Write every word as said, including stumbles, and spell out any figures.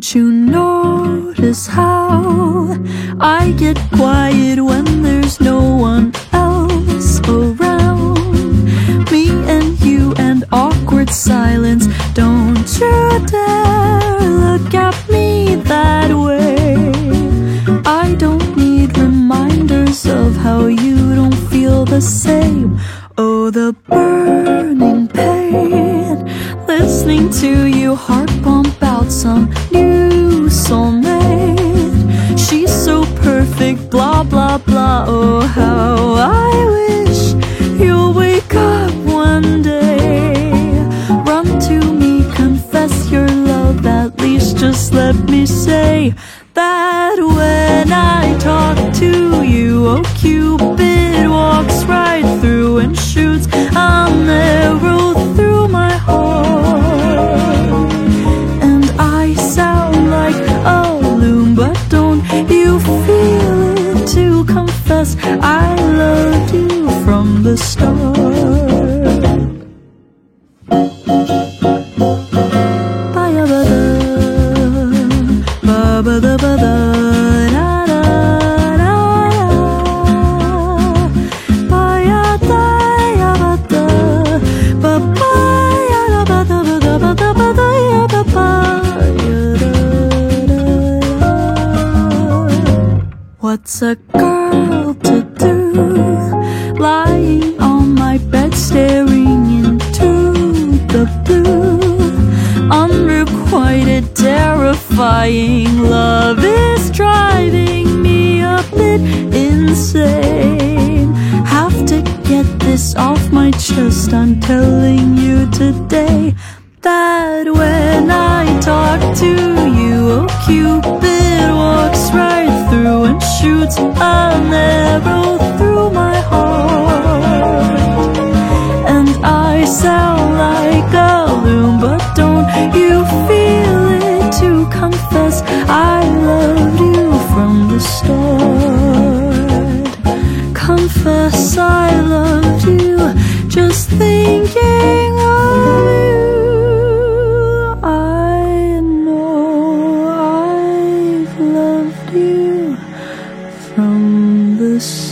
Don't you notice how I get quiet when there's no one else around? Me and you and awkward silence. Don't you dare look at me that way. I don't need reminders of how you don't feel the same. Oh, the burning pain, listening to you heart pump out some new soulmate. She's so perfect, blah, blah, blah. Oh, how I wish you'll wake up one day. Run to me, confess your love. At least just let me say that when I talk to you, oh, Cupid walks right through and shoots an arrow through my heart. And I sound like a loon, but don't you feel it to confess I loved you from the start. What's a girl to do, lying on my bed staring into the blue? Unrequited, terrifying love is driving me a bit insane. Have to get this off my chest. I'm telling you today that when I talk to you, oh, Cupid walks right through and shoots an arrow through my heart. And I sound like a loon, but don't you feel it to confess I loved you from the start? Confess I loved you, just thinking of you. I know I've loved you from the start.